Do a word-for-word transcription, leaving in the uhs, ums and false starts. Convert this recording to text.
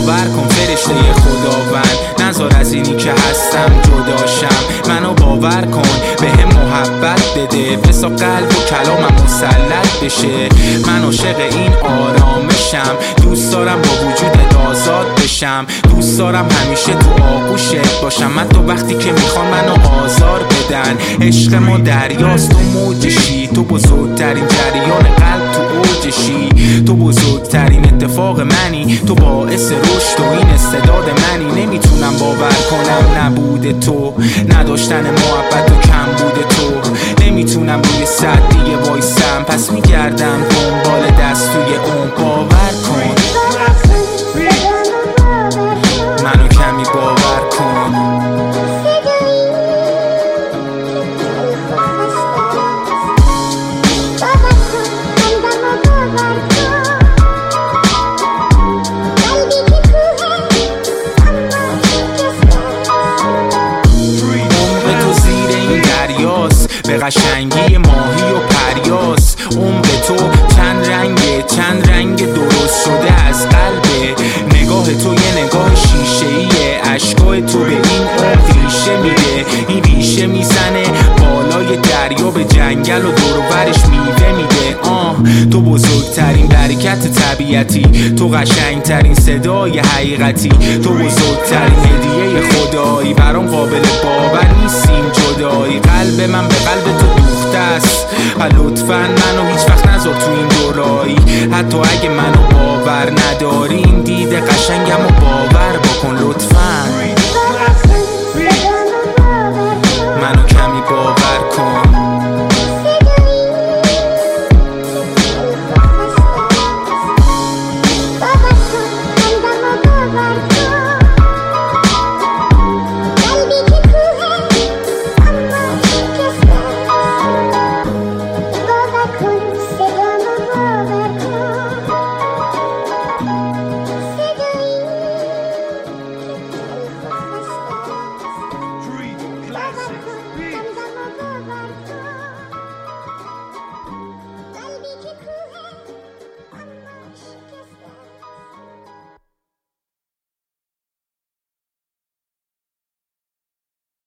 باور کن فرشته خداوند، نذار از اینی که هستم جداشم. منو باور کن به هم محبت بده، بسا قلب و کلامم مسلط بشه. من عاشق این آرامشم، دوست دارم با وجودت آزاد بشم. دوست دارم همیشه تو آغوشت باشم، من تو وقتی که میخوان منو آزار بدن. عشق ما دریاست تو موجشی، تو بزرگترین جریان قلب تو اوجشی. تو بزرگترین اتفاق منی، تو باعث رشد و این استعداد منی. نمیتونم باور کنم نبود تو، نداشتن محبت و کم بود تو. نمیتونم روی صد دیگه وایسم، پس میگردم دنبال دست توی اون. باور کن منو کمی باور کن. به قشنگی ماهی و پریاس، اون به تو چند رنگه، چند رنگ درست شده از قلبه. نگاه تو یه نگاه شیشه‌ایه، اشکای تو به این عمق ریشه میده. این ریشه میزنه بالای دریا به جنگل و دورورش میوه میده. آه تو بزرگترین برکت طبیعتی، تو قشنگترین صدای حقیقتی. تو بزرگترین هدیه خدایی، برام قابل باور نیستیم جدایی. قلب من به قلب تو دوخته است و لطفاً منو هیچ وقت نذار تو این دورایی. حتی اگه منو باور نداری، این دید قشنگم و باور بکن لطفاً.